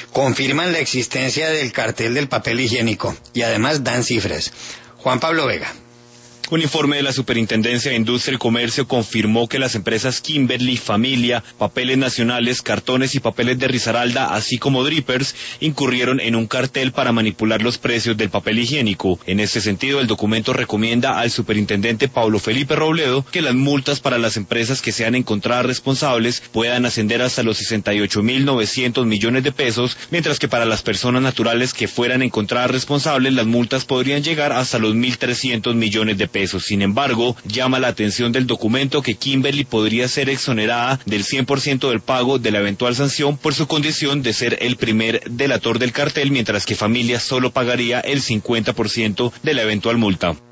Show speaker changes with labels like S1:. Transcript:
S1: confirman la existencia del cartel del papel higiénico y además dan cifras. Juan Pablo Vega.
S2: Un informe de la Superintendencia de Industria y Comercio confirmó que las empresas Kimberly, Familia, Papeles Nacionales, Cartones y Papeles de Risaralda, así como Drippers, incurrieron en un cartel para manipular los precios del papel higiénico. En este sentido, el documento recomienda al superintendente Paulo Felipe Robledo que las multas para las empresas que sean encontradas responsables puedan ascender hasta los 68.900 millones de pesos, mientras que para las personas naturales que fueran encontradas responsables, las multas podrían llegar hasta los 1.300 millones de pesos. Sin embargo, llama la atención del documento que Kimberly podría ser exonerada del 100% del pago de la eventual sanción por su condición de ser el primer delator del cartel, mientras que Familia solo pagaría el 50% de la eventual multa.